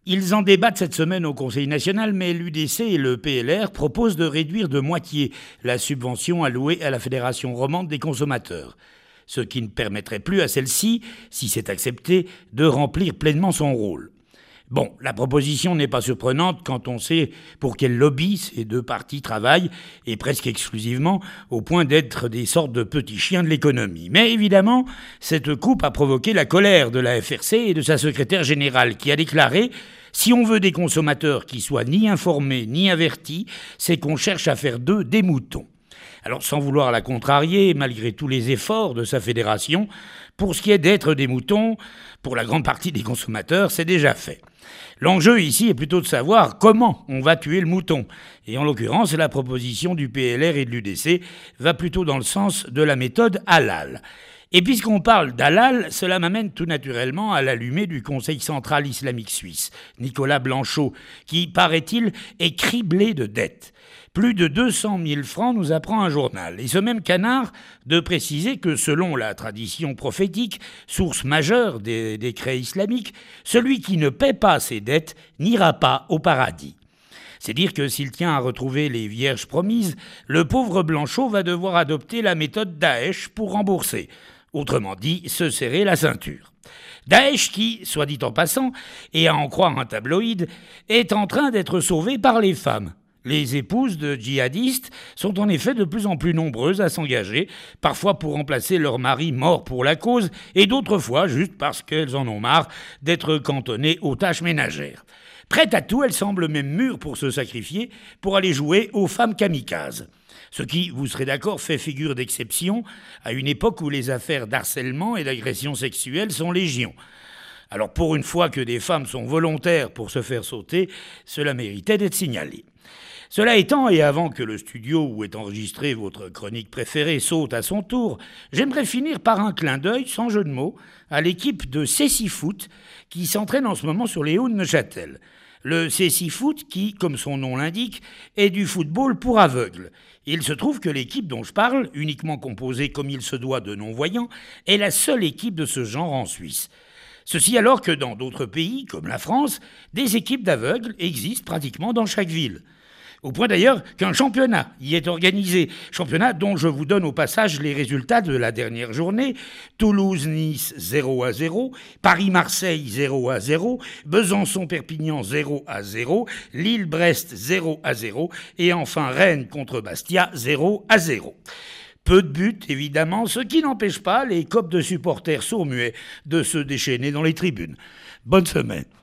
Ils en débattent cette semaine au Conseil national, mais l'UDC et le PLR proposent de réduire de moitié la subvention allouée à la Fédération romande des consommateurs, ce qui ne permettrait plus à celle-ci, si c'est accepté, de remplir pleinement son rôle. Bon, la proposition n'est pas surprenante quand on sait pour quel lobby ces deux partis travaillent, et presque exclusivement, au point d'être des sortes de petits chiens de l'économie. Mais évidemment, cette coupe a provoqué la colère de la FRC et de sa secrétaire générale, qui a déclaré « Si on veut des consommateurs qui soient ni informés ni avertis, c'est qu'on cherche à faire d'eux des moutons ». Alors, sans vouloir la contrarier, malgré tous les efforts de sa fédération, pour ce qui est d'être des moutons, pour la grande partie des consommateurs, c'est déjà fait. L'enjeu ici est plutôt de savoir comment on va tuer le mouton. Et en l'occurrence, la proposition du PLR et de l'UDC va plutôt dans le sens de la méthode halal. Et puisqu'on parle d'halal, cela m'amène tout naturellement à l'allumé du Conseil central islamique suisse, Nicolas Blanchot, qui, paraît-il, est criblé de dettes. Plus de 200 000 francs, nous apprend un journal. Et ce même canard de préciser que, selon la tradition prophétique, source majeure des décrets islamiques, celui qui ne paie pas ses dettes n'ira pas au paradis. C'est dire que s'il tient à retrouver les vierges promises, le pauvre Blanchot va devoir adopter la méthode Daesh pour rembourser. Autrement dit, se serrer la ceinture. Daesh qui, soit dit en passant, et à en croire un tabloïd, est en train d'être sauvé par les femmes. Les épouses de djihadistes sont en effet de plus en plus nombreuses à s'engager, parfois pour remplacer leur mari mort pour la cause, et d'autres fois juste parce qu'elles en ont marre d'être cantonnées aux tâches ménagères. Prêtes à tout, elles semblent même mûres pour se sacrifier, pour aller jouer aux femmes kamikazes. Ce qui, vous serez d'accord, fait figure d'exception à une époque où les affaires d'harcèlement et d'agression sexuelle sont légion. Alors pour une fois que des femmes sont volontaires pour se faire sauter, cela méritait d'être signalé. Cela étant, et avant que le studio où est enregistrée votre chronique préférée saute à son tour, j'aimerais finir par un clin d'œil, sans jeu de mots, à l'équipe de Cécifoot qui s'entraîne en ce moment sur les hauts de Neuchâtel. Le Cécifoot qui, comme son nom l'indique, est du football pour aveugles. Il se trouve que l'équipe dont je parle, uniquement composée comme il se doit de non-voyants, est la seule équipe de ce genre en Suisse. Ceci alors que dans d'autres pays, comme la France, des équipes d'aveugles existent pratiquement dans chaque ville. Au point d'ailleurs qu'un championnat y est organisé. Championnat dont je vous donne au passage les résultats de la dernière journée. Toulouse-Nice 0-0, Paris-Marseille 0-0, Besançon-Perpignan 0-0, Lille-Brest 0-0 et enfin Rennes contre Bastia 0-0. Peu de buts, évidemment, ce qui n'empêche pas les copes de supporters sourds-muets de se déchaîner dans les tribunes. Bonne semaine.